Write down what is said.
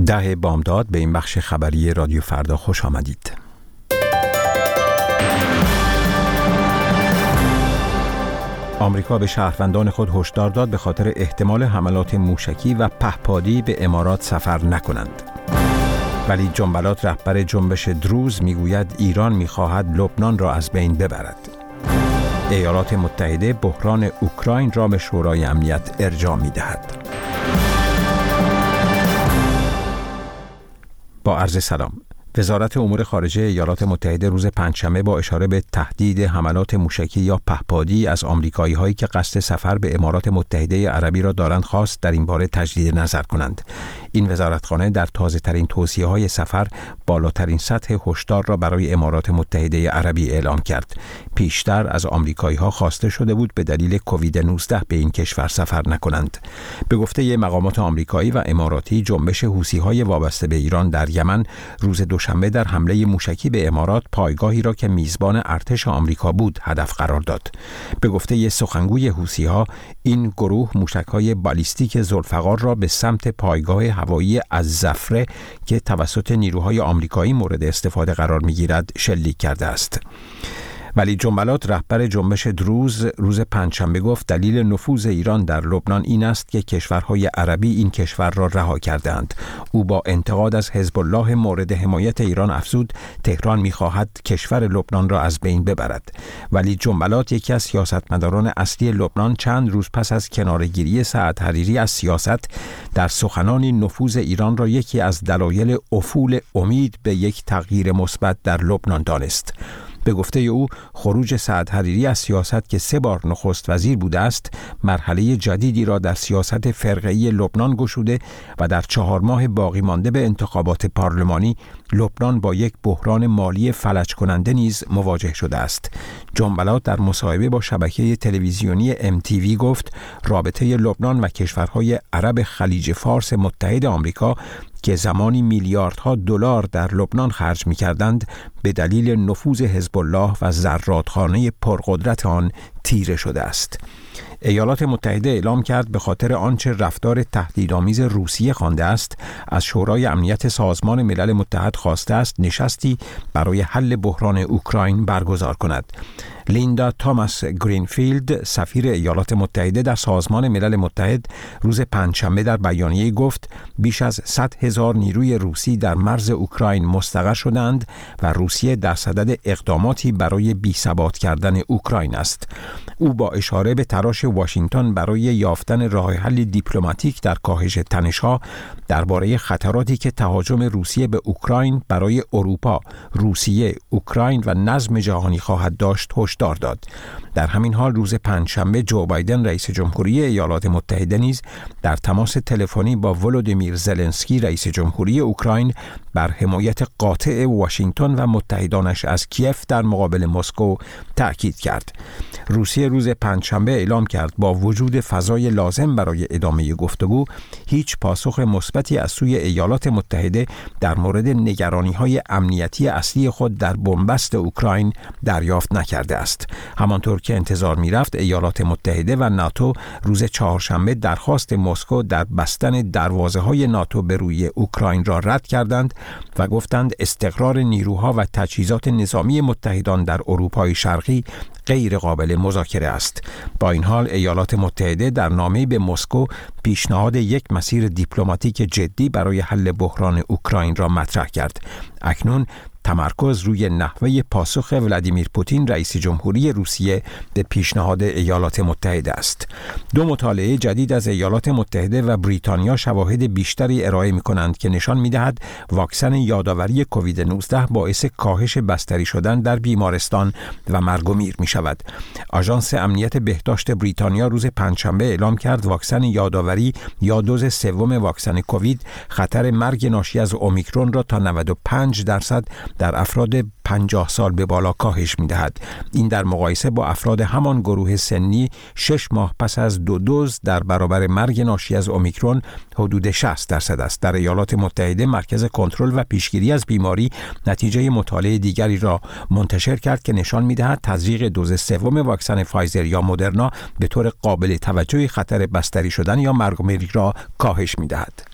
10 بامداد به این بخش خبری رادیو فردا خوش آمدید. آمریکا به شهروندان خود هشدار داد به خاطر احتمال حملات موشکی و پهپادی به امارات سفر نکنند. ولی جنبلات رهبر جنبش دروز میگوید ایران میخواهد لبنان را از بین ببرد. ایالات متحده بحران اوکراین را به شورای امنیت ارجاع میدهد. با عرض سلام. وزارت امور خارجه ایالات متحده روز پنجشنبه با اشاره به تهدید حملات موشکی یا پهپادی از آمریکایی‌هایی که قصد سفر به امارات متحده عربی را دارند خواست در این باره تجدید نظر کنند. این وزارتخانه در تازه‌ترین توصیه‌های سفر بالاترین سطح هشدار را برای امارات متحده عربی اعلام کرد. پیشتر از آمریکایی‌ها خواسته شده بود به دلیل کووید 19 به این کشور سفر نکنند. به گفته مقامات آمریکایی و اماراتی، جنبش حوثی‌های وابسته به ایران در یمن روز دوشنبه در حمله موشکی به امارات پایگاهی را که میزبان ارتش آمریکا بود هدف قرار داد. به گفته سخنگوی حوثی‌ها، این گروه موشک‌های بالیستیک ذوالفقار را به سمت پایگاه هوایی الزفره که توسط نیروهای آمریکایی مورد استفاده قرار می‌گیرد شلیک کرده است. ولی جنبلات رهبر جنبش دروز روز پنجشنبه گفت دلیل نفوذ ایران در لبنان این است که کشورهای عربی این کشور را رها کردند. او با انتقاد از حزب الله مورد حمایت ایران افزود تهران می‌خواهد کشور لبنان را از بین ببرد. ولی جنبلات، یکی از سیاستمداران اصلی لبنان، چند روز پس از کناره‌گیری سعد حریری از سیاست در سخنانی نفوذ ایران را یکی از دلایل افول امید به یک تغییر مثبت در لبنان دانست. به گفته او، خروج سعد حریری از سیاست که 3 بار نخست وزیر بوده است، مرحله جدیدی را در سیاست فرقه‌ای لبنان گشوده و در 4 ماه باقی مانده به انتخابات پارلمانی لبنان با یک بحران مالی فلج کننده نیز مواجه شده است. جنبلات در مصاحبه با شبکه تلویزیونی MTV گفت رابطه لبنان و کشورهای عرب خلیج فارس متحد آمریکا که زمانی میلیاردها دلار در لبنان خرج می‌کردند به دلیل نفوذ حزب الله و زرادخانه پرقدرت آن تیره شده است. ایالات متحده اعلام کرد به خاطر آنچه رفتار تهدیدآمیز روسیه خوانده است، از شورای امنیت سازمان ملل متحد خواسته است نشستی برای حل بحران اوکراین برگزار کند. لیندا تاماس گرینفیلد، سفیر ایالات متحده در سازمان ملل متحد، روز پنجشنبه در بیانیه گفت بیش از 100,000 نیروی روسی در مرز اوکراین مستقر شدند و روسیه در صدد اقداماتی برای بی‌ثبات کردن اوکراین است. او با اشاره به تلاش واشنگتن برای یافتن راه حل دیپلماتیک در کاهش تنش‌ها درباره خطراتی که تهاجم روسیه به اوکراین برای اروپا، روسیه، اوکراین و نظم جهانی خواهد داشت هشدار داد. در همین حال روز پنجشنبه جو بایدن رئیس جمهوری ایالات متحده نیز در تماس تلفنی با ولودیمیر زلنسکی رئیس جمهوری اوکراین بر حمایت قاطع واشنگتن و متحدانش از کیف در مقابل مسکو تأکید کرد. روسیه روز پنجشنبه اعلام کرد با وجود فضای لازم برای ادامه گفتگو، هیچ پاسخ مثبتی از سوی ایالات متحده در مورد نگرانی‌های امنیتی اصلی خود در بنبست اوکراین دریافت نکرده است. همانطور که انتظار می‌رفت، ایالات متحده و ناتو روز چهارشنبه درخواست مسکو در بستن دروازه‌های ناتو به روی اوکراین را رد کردند و گفتند استقرار نیروها و تجهیزات نظامی متحدان در اروپای شرقی غیر قابل مذاکره است. با این حال ایالات متحده در نامه‌ای به مسکو پیشنهاد یک مسیر دیپلماتیک جدی برای حل بحران اوکراین را مطرح کرد. اکنون تمرکز روی نحوه پاسخ ولادیمیر پوتین رئیس جمهوری روسیه به پیشنهاد ایالات متحده است. 2 مطالعه جدید از ایالات متحده و بریتانیا شواهد بیشتری ارائه می‌کنند که نشان می‌دهد واکسن یادآوری کووید 19 باعث کاهش بستری شدن در بیمارستان و مرگ و میر می‌شود. آژانس امنیت بهداشت بریتانیا روز پنجشنبه اعلام کرد واکسن یادآوری یا دوز سوم واکسن کووید خطر مرگ ناشی از اومیکرون را تا 95% در افراد 50 سال به بالا کاهش می‌دهد. این در مقایسه با افراد همان گروه سنی 6 ماه پس از 2 دوز در برابر مرگ ناشی از اومیکرون حدود 60% است. در ایالات متحده مرکز کنترل و پیشگیری از بیماری نتیجه مطالعه دیگری را منتشر کرد که نشان می‌دهد تزریق دوز سوم واکسن فایزر یا مدرنا به طور قابل توجهی خطر بستری شدن یا مرگ و میر را کاهش می‌دهد.